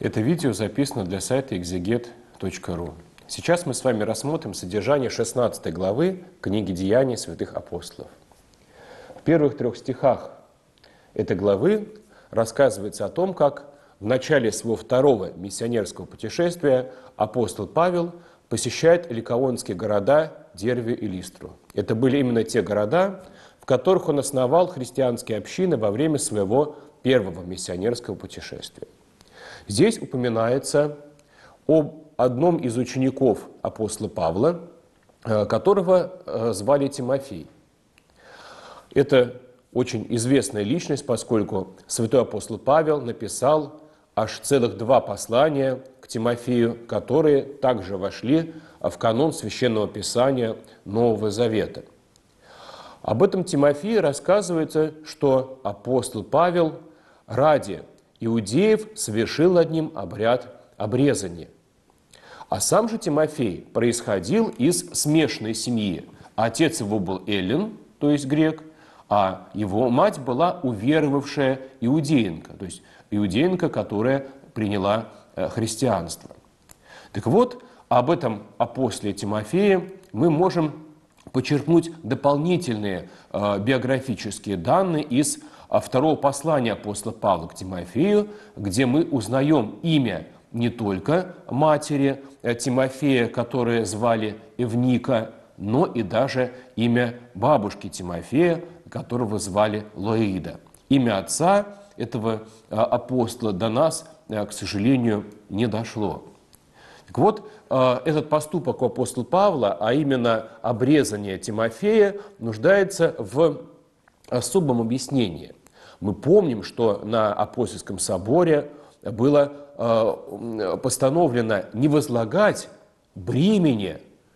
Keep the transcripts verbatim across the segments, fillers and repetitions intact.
Это видео записано для сайта экзегет точка ру. Сейчас мы с вами рассмотрим содержание шестнадцатой главы книги «Деяния святых апостолов». В первых трех стихах этой главы рассказывается о том, как в начале своего второго миссионерского путешествия апостол Павел посещает ликаонские города Дервию и Листру. Это были именно те города, в которых он основал христианские общины во время своего первого миссионерского путешествия. Здесь упоминается об одном из учеников апостола Павла, которого звали Тимофей. Это очень известная личность, поскольку святой апостол Павел написал аж целых два послания к Тимофею, которые также вошли в канон Священного Писания Нового Завета. Об этом Тимофеи рассказывается, что апостол Павел ради иудеев совершил над ним обряд обрезания. А сам же Тимофей происходил из смешанной семьи. Отец его был эллин, то есть грек, а его мать была уверовавшая иудеенка, то есть иудеенка, которая приняла христианство. Так вот, об этом апостоле Тимофее мы можем почерпнуть дополнительные э, биографические данные из э, второго послания апостола Павла к Тимофею, где мы узнаем имя не только матери э, Тимофея, которую звали Эвника, но и даже имя бабушки Тимофея, которого звали Лоида. Имя отца этого э, апостола до нас, э, к сожалению, не дошло. Так вот, этот поступок у апостола Павла, а именно обрезание Тимофея, нуждается в особом объяснении. Мы помним, что на апостольском соборе было постановлено не возлагать бремени,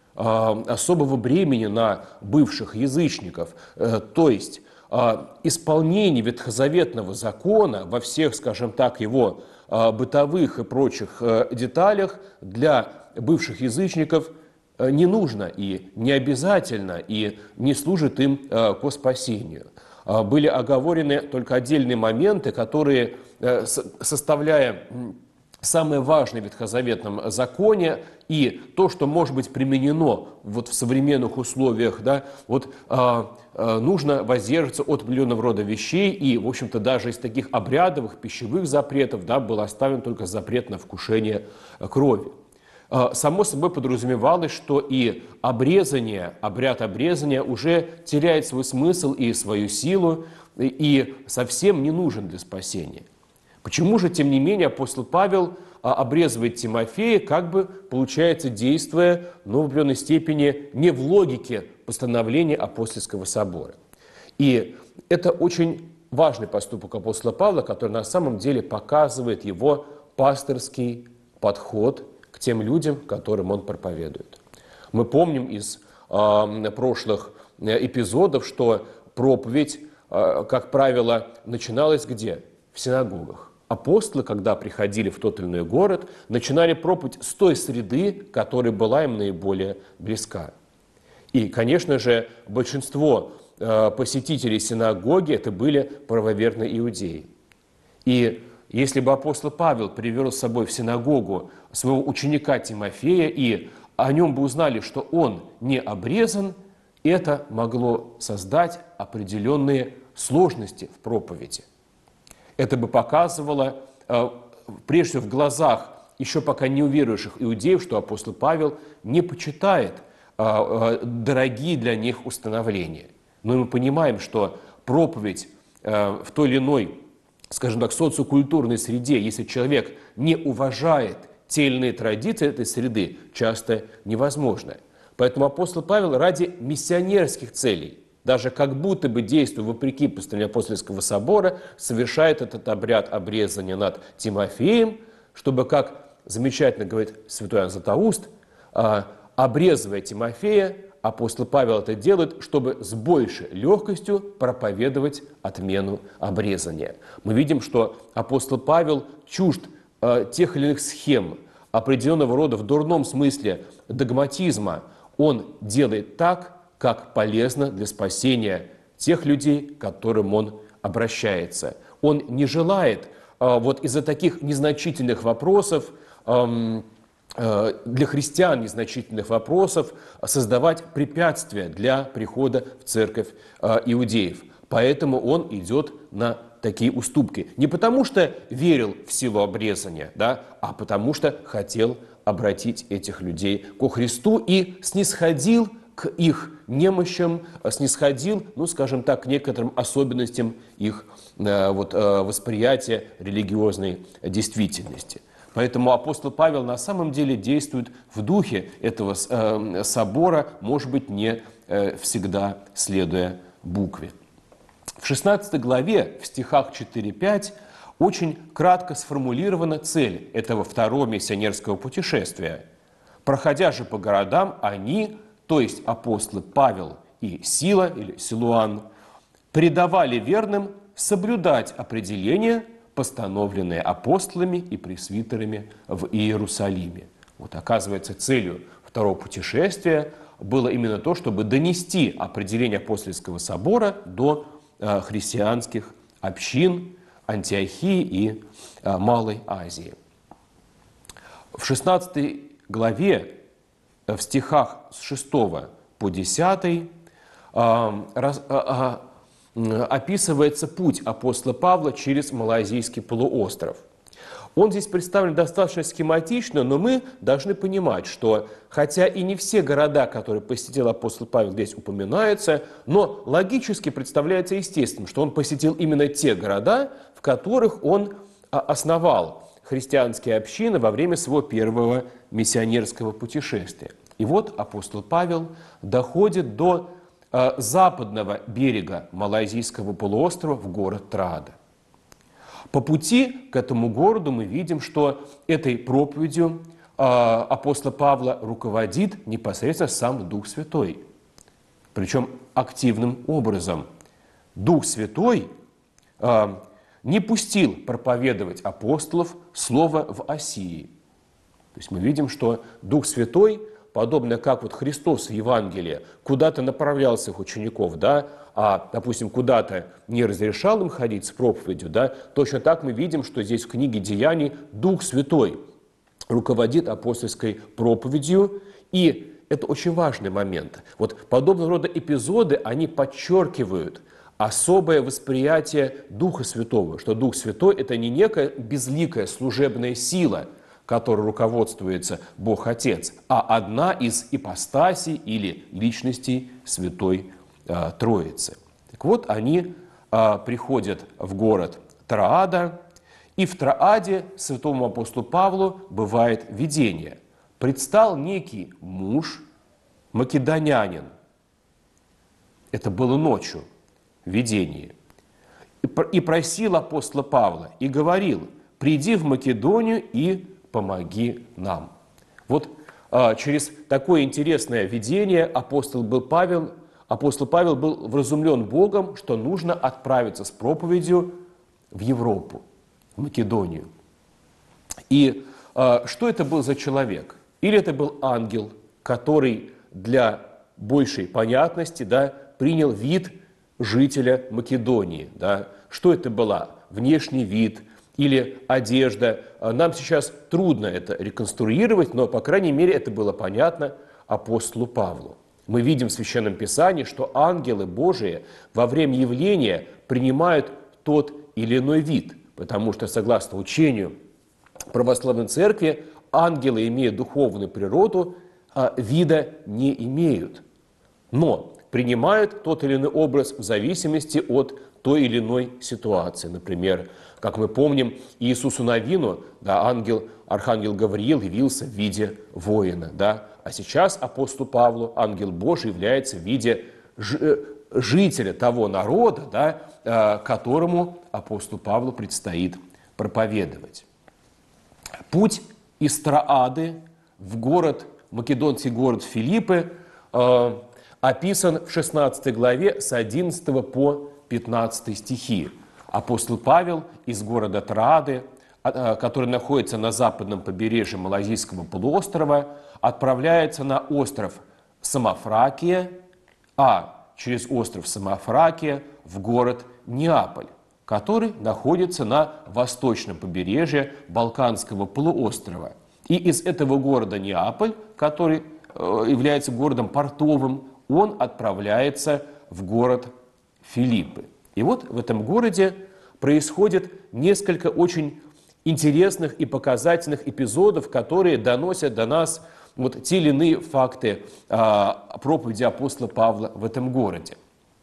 особого бремени на бывших язычников, то есть исполнение ветхозаветного закона во всех, скажем так, его бытовых и прочих деталях для бывших язычников не нужно и не обязательно, и не служит им ко спасению. Были оговорены только отдельные моменты, которые, составляя самое важное в ветхозаветном законе и то, что может быть применено вот в современных условиях, да, вот, э, э, нужно воздерживаться от определенного рода вещей, и, в общем-то, даже из таких обрядовых пищевых запретов, да, был оставлен только запрет на вкушение крови. Э, само собой подразумевалось, что и обрезание, обряд обрезания уже теряет свой смысл и свою силу, и, и совсем не нужен для спасения. Почему же, тем не менее, апостол Павел обрезывает Тимофея, как бы, получается, действуя, но в определенной степени не в логике постановления апостольского собора. И это очень важный поступок апостола Павла, который на самом деле показывает его пасторский подход к тем людям, которым он проповедует. Мы помним из э, прошлых эпизодов, что проповедь, э, как правило, начиналась где? В синагогах. Апостолы, когда приходили в тот или иной город, начинали проповедь с той среды, которая была им наиболее близка. И, конечно же, большинство э, посетителей синагоги это были правоверные иудеи. И если бы апостол Павел привел с собой в синагогу своего ученика Тимофея, и о нем бы узнали, что он не обрезан, это могло создать определенные сложности в проповеди. Это бы показывало, прежде всего, в глазах еще пока не уверовавших иудеев, что апостол Павел не почитает дорогие для них установления. Но мы понимаем, что проповедь в той или иной, скажем так, социокультурной среде, если человек не уважает те или иные традиции этой среды, часто невозможно. Поэтому апостол Павел ради миссионерских целей, даже как будто бы действуя вопреки постановлению апостольского собора, совершает этот обряд обрезания над Тимофеем, чтобы, как замечательно говорит святой Иоанн Златоуст, обрезывая Тимофея, апостол Павел это делает, чтобы с большей легкостью проповедовать отмену обрезания. Мы видим, что апостол Павел чужд тех или иных схем, определенного рода в дурном смысле догматизма. Он делает так, как полезно для спасения тех людей, к которым он обращается. Он не желает вот из-за таких незначительных вопросов, для христиан незначительных вопросов создавать препятствия для прихода в церковь иудеев. Поэтому он идет на такие уступки. Не потому что верил в силу обрезания, да, а потому что хотел обратить этих людей ко Христу и снисходил к их немощам, снисходил, ну, скажем так, к некоторым особенностям их вот, восприятия религиозной действительности. Поэтому апостол Павел на самом деле действует в духе этого э, собора, может быть, не э, всегда следуя букве. В шестнадцатой главе, в стихах четыре-пять, очень кратко сформулирована цель этого второго миссионерского путешествия. Проходя же по городам, они, то есть апостолы Павел и Сила, или Силуан, предавали верным соблюдать определение, постановленные апостолами и пресвитерами в Иерусалиме. Вот, оказывается, целью второго путешествия было именно то, чтобы донести определение апостольского собора до э, христианских общин Антиохии и э, Малой Азии. В шестнадцатой главе, в стихах с шестого по десятый, э, раз, э, э, описывается путь апостола Павла через Малайзийский полуостров. Он здесь представлен достаточно схематично, но мы должны понимать, что хотя и не все города, которые посетил апостол Павел, здесь упоминаются, но логически представляется естественным, что он посетил именно те города, в которых он основал христианские общины во время своего первого миссионерского путешествия. И вот апостол Павел доходит до западного берега Малайзийского полуострова в город Троада. По пути к этому городу мы видим, что этой проповедью апостола Павла руководит непосредственно сам Дух Святой. Причем активным образом. Дух Святой не пустил проповедовать апостолов слово в Асии. То есть мы видим, что Дух Святой, подобно как вот Христос в Евангелии куда-то направлял своих учеников, да, а, допустим, куда-то не разрешал им ходить с проповедью, да, точно так мы видим, что здесь в книге Деяний Дух Святой руководит апостольской проповедью, и это очень важный момент. Вот подобного рода эпизоды, они подчеркивают особое восприятие Духа Святого, что Дух Святой – это не некая безликая служебная сила, которой руководствуется Бог Отец, а одна из ипостасей или личностей Святой э, Троицы. Так вот, они э, приходят в город Троада, и в Троаде святому апостолу Павлу бывает видение. Предстал некий муж, македонянин. Это было ночью, в видении. И просил апостола Павла, и говорил: «Приди в Македонию и помоги нам». Вот а, через такое интересное видение апостол, был Павел, апостол Павел был вразумлен Богом, что нужно отправиться с проповедью в Европу, в Македонию. И а, что это был за человек? Или это был ангел, который для большей понятности, да, принял вид жителя Македонии. Да? Что это была? Внешний вид или одежда. Нам сейчас трудно это реконструировать, но, по крайней мере, это было понятно апостолу Павлу. Мы видим в Священном Писании, что ангелы Божии во время явления принимают тот или иной вид, потому что, согласно учению православной церкви, ангелы, имея духовную природу, вида не имеют, но принимают тот или иной образ в зависимости от той или иной ситуации. Например, как мы помним, Иисусу Навину, да, ангел, архангел Гавриил явился в виде воина, да, а сейчас апостолу Павлу ангел Божий является в виде жителя того народа, да, которому апостолу Павлу предстоит проповедовать. Путь из Троады в город, македонский город Филиппы, э, описан в шестнадцатой главе с одиннадцатого по пятнадцатый стихи. Апостол Павел из города Троады, э, который находится на западном побережье Малайзийского полуострова, отправляется на остров Самофракия, а через остров Самофракия в город Неаполь. который находится на восточном побережье Балканского полуострова. И из этого города Неаполь, который э, является городом портовым, он отправляется в город Филиппы. И вот в этом городе происходит несколько очень интересных и показательных эпизодов, которые доносят до нас вот те или иные факты э, проповеди апостола Павла в этом городе.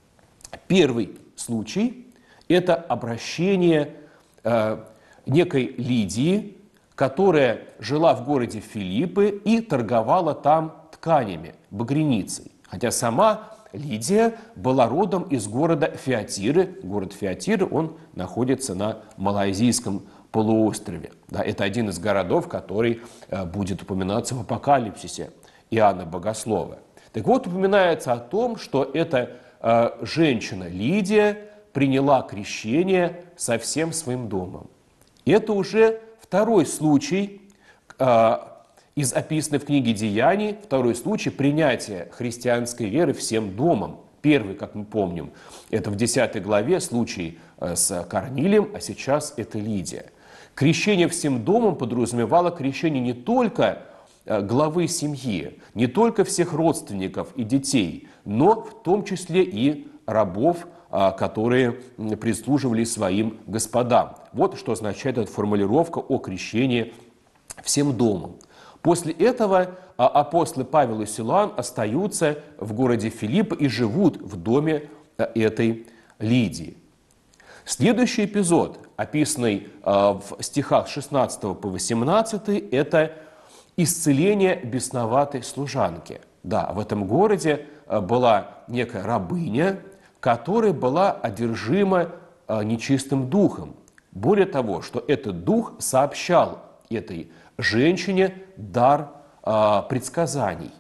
Первый случай – это обращение э, некой Лидии, которая жила в городе Филиппы и торговала там тканями, багряницей. Хотя сама Лидия была родом из города Фиатиры. Город Фиатиры, он находится на Малайзийском полуострове. Да, это один из городов, который э, будет упоминаться в Апокалипсисе Иоанна Богослова. Так вот, упоминается о том, что эта э, женщина Лидия приняла крещение со всем своим домом. И это уже второй случай э, из описанной в книге «Деяний», второй случай принятия христианской веры всем домом. Первый, как мы помним, это в десятой главе случай э, с Корнилием, а сейчас это Лидия. Крещение всем домом подразумевало крещение не только э, главы семьи, не только всех родственников и детей, но в том числе и рабов, которые прислуживали своим господам. Вот что означает эта формулировка о крещении всем домом. После этого апостолы Павел и Силуан остаются в городе Филиппы и живут в доме этой Лидии. Следующий эпизод, описанный в стихах с шестнадцатого по восемнадцатый, это исцеление бесноватой служанки. Да, в этом городе была некая рабыня, которая была одержима нечистым духом. Более того, что этот дух сообщал этой женщине дар предсказаний.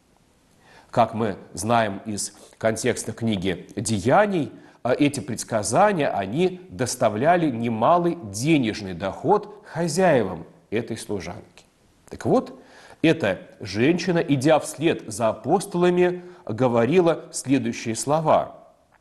Как мы знаем из контекста книги «Деяний», эти предсказания, они доставляли немалый денежный доход хозяевам этой служанки. Так вот, эта женщина, идя вслед за апостолами, говорила следующие слова.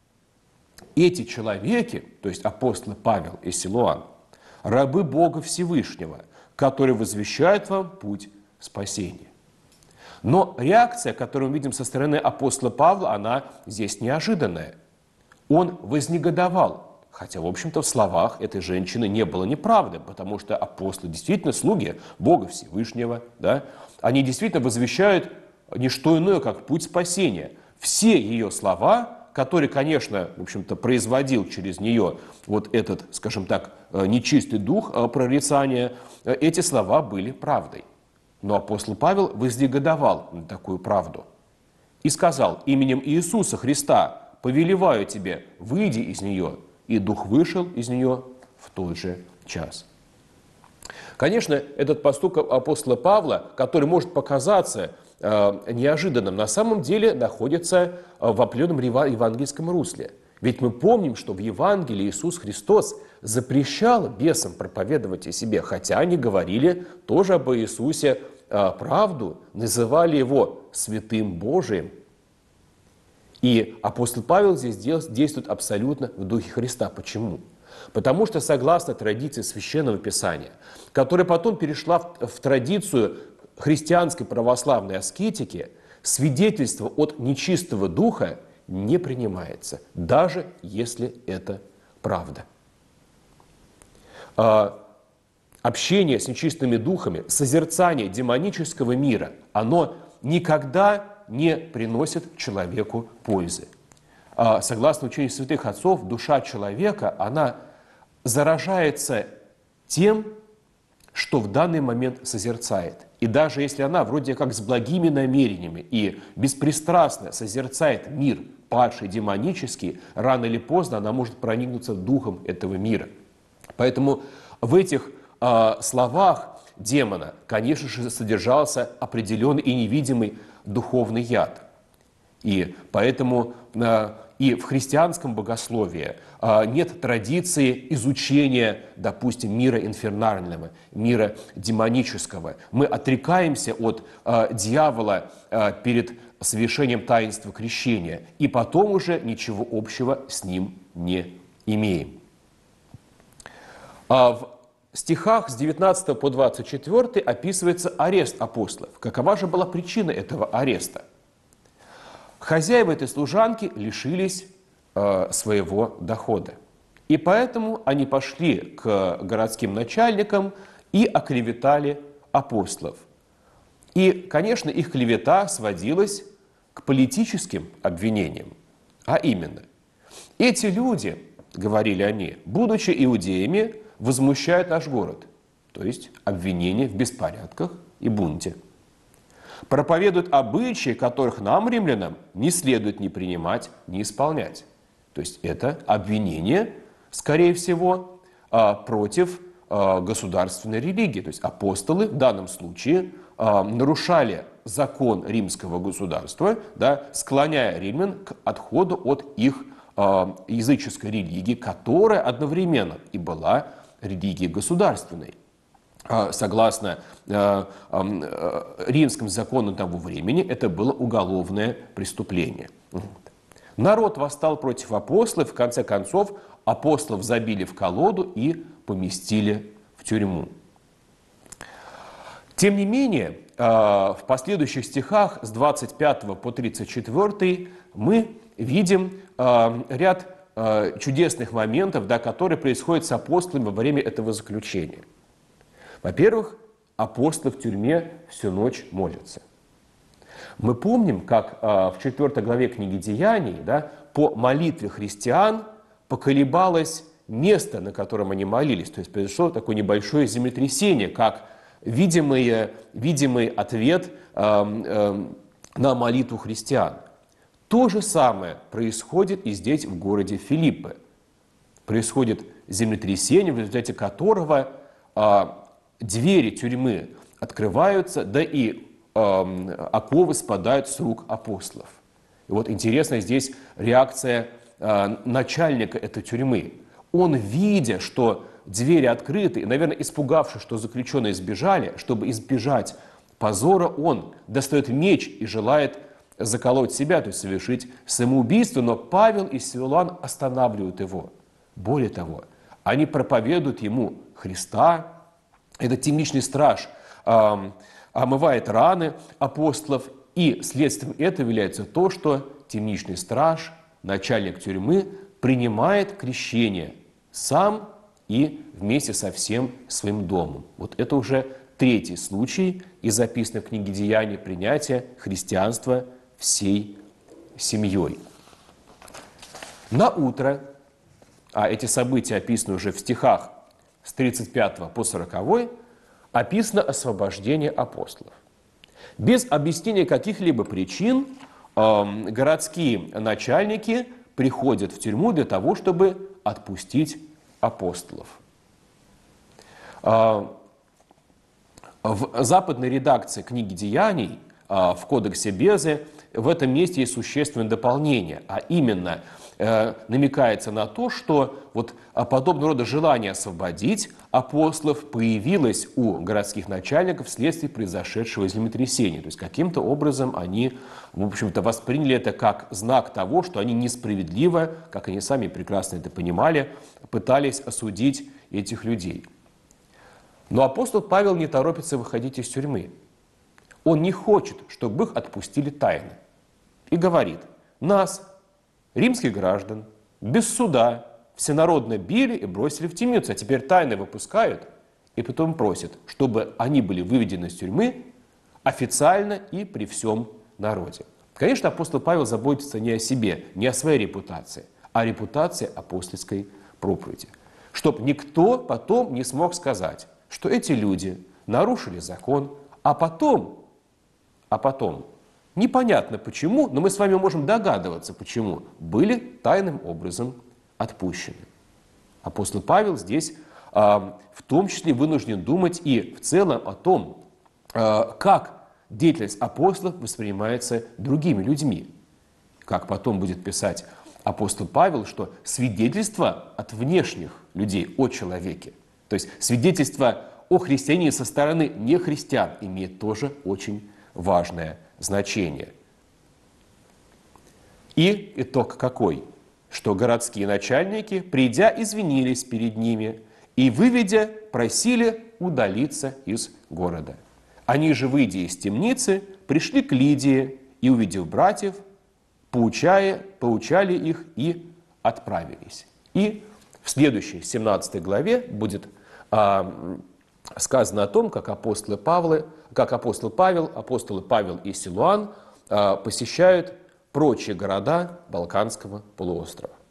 Эти человеки, то есть апостолы Павел и Силуан, рабы Бога Всевышнего, которые возвещают вам путь спасения. Но реакция, которую мы видим со стороны апостола Павла, она здесь неожиданная. Он вознегодовал, хотя, в общем-то, в словах этой женщины не было неправды, потому что апостолы действительно слуги Бога Всевышнего, да? Они действительно возвещают не что иное, как путь спасения. Все ее слова, который, конечно, в общем-то, производил через нее вот этот, скажем так, нечистый дух прорицания, эти слова были правдой. Но апостол Павел вознегодовал на такую правду и сказал: «Именем Иисуса Христа повелеваю тебе, выйди из нее». И дух вышел из нее в тот же час. Конечно, этот поступок апостола Павла, который может показаться неожиданным, на самом деле находится в определенном евангельском русле. Ведь мы помним, что в Евангелии Иисус Христос запрещал бесам проповедовать о себе, хотя они говорили тоже об Иисусе правду, называли его святым Божиим. И апостол Павел здесь действует абсолютно в духе Христа. Почему? Потому что, согласно традиции Священного Писания, которая потом перешла в, в традицию христианской православной аскетики, свидетельство от нечистого духа не принимается, даже если это правда. А, общение с нечистыми духами, созерцание демонического мира, оно никогда не приносит человеку пользы. А, согласно учению святых отцов, душа человека, она заражается тем, что в данный момент созерцает. И даже если она вроде как с благими намерениями и беспристрастно созерцает мир, падший демонический, рано или поздно она может проникнуться духом этого мира. Поэтому в этих э, словах демона, конечно же, содержался определенный и невидимый духовный яд. И поэтому э, и в христианском богословии э, нет традиции изучения, допустим, мира инфернального, мира демонического. Мы отрекаемся от э, дьявола э, перед совершением таинства крещения, и потом уже ничего общего с ним не имеем. А в стихах с девятнадцатого по двадцать четвёртый описывается арест апостолов. Какова же была причина этого ареста? Хозяева этой служанки лишились э, своего дохода. И поэтому они пошли к городским начальникам и оклеветали апостолов. И, конечно, их клевета сводилась к политическим обвинениям. А именно, эти люди, говорили они, будучи иудеями, возмущают наш город, то есть обвинения в беспорядках и бунте. Проповедуют обычаи, которых нам, римлянам, не следует ни принимать, ни исполнять. То есть это обвинение, скорее всего, против государственной религии. То есть апостолы в данном случае нарушали закон римского государства, да, склоняя римлян к отходу от их языческой религии, которая одновременно и была религией государственной. Согласно римским законам того времени, это было уголовное преступление. Народ восстал против апостолов, в конце концов апостолов забили в колоду и поместили в тюрьму. Тем не менее, в последующих стихах с двадцать пятого по тридцать четвёртый мы видим ряд чудесных моментов, да, которые происходят с апостолами во время этого заключения. Во-первых, апостолы в тюрьме всю ночь молятся. Мы помним, как в четвёртой главе книги Деяний, да, по молитве христиан поколебалось место, на котором они молились. То есть произошло такое небольшое землетрясение, как видимый, видимый ответ э, э, на молитву христиан. То же самое происходит и здесь, в городе Филиппы. Происходит землетрясение, в результате которого э, двери тюрьмы открываются, да и э, оковы спадают с рук апостолов. И вот интересна здесь реакция э, начальника этой тюрьмы. Он, видя, что двери открыты, и, наверное, испугавшись, что заключенные сбежали, чтобы избежать позора, он достает меч и желает заколоть себя, то есть совершить самоубийство, но Павел и Силуан останавливают его. Более того, они проповедуют ему Христа. Этот темничный страж э, омывает раны апостолов, и следствием этого является то, что темничный страж, начальник тюрьмы, принимает крещение сам и вместе со всем своим домом. Вот это уже третий случай из записанных в книге Деяний принятия христианства всей семьей. На утро, а эти события описаны уже в стихах с тридцать пятого по сороковой, описано освобождение апостолов. Без объяснения каких-либо причин э, городские начальники приходят в тюрьму для того, чтобы отпустить апостолов. Э, в западной редакции книги Деяний, э, в кодексе Безы, в этом месте есть существенное дополнение, а именно э, намекается на то, что вот подобного рода желание освободить апостолов появилось у городских начальников вследствие произошедшего землетрясения. То есть каким-то образом они, в общем-то, восприняли это как знак того, что они несправедливо, как они сами прекрасно это понимали, пытались осудить этих людей. Но апостол Павел не торопится выходить из тюрьмы. Он не хочет, чтобы их отпустили тайно. И говорит: нас, римских граждан, без суда всенародно били и бросили в темницу, а теперь тайно выпускают, и потом просят, чтобы они были выведены из тюрьмы официально и при всем народе. Конечно, апостол Павел заботится не о себе, не о своей репутации, а о репутации апостольской проповеди. Чтобы никто потом не смог сказать, что эти люди нарушили закон, а потом, а потом, непонятно почему, но мы с вами можем догадываться, почему, были тайным образом отпущены. Апостол Павел здесь а, в том числе вынужден думать и в целом о том, а, как деятельность апостолов воспринимается другими людьми. Как потом будет писать апостол Павел, что свидетельство от внешних людей о человеке, то есть свидетельство о христианине со стороны нехристиан, имеет тоже очень важное значение. И итог какой? Что городские начальники, придя, извинились перед ними и, выведя, просили удалиться из города. Они же, выйдя из темницы, пришли к Лидии и, увидев братьев, поучая, поучали их и отправились. И в следующей, семнадцатой главе будет а, сказано о том, как апостолы Павлы, как апостол Павел, апостолы Павел и Силуан а, посещают прочие города Балканского полуострова.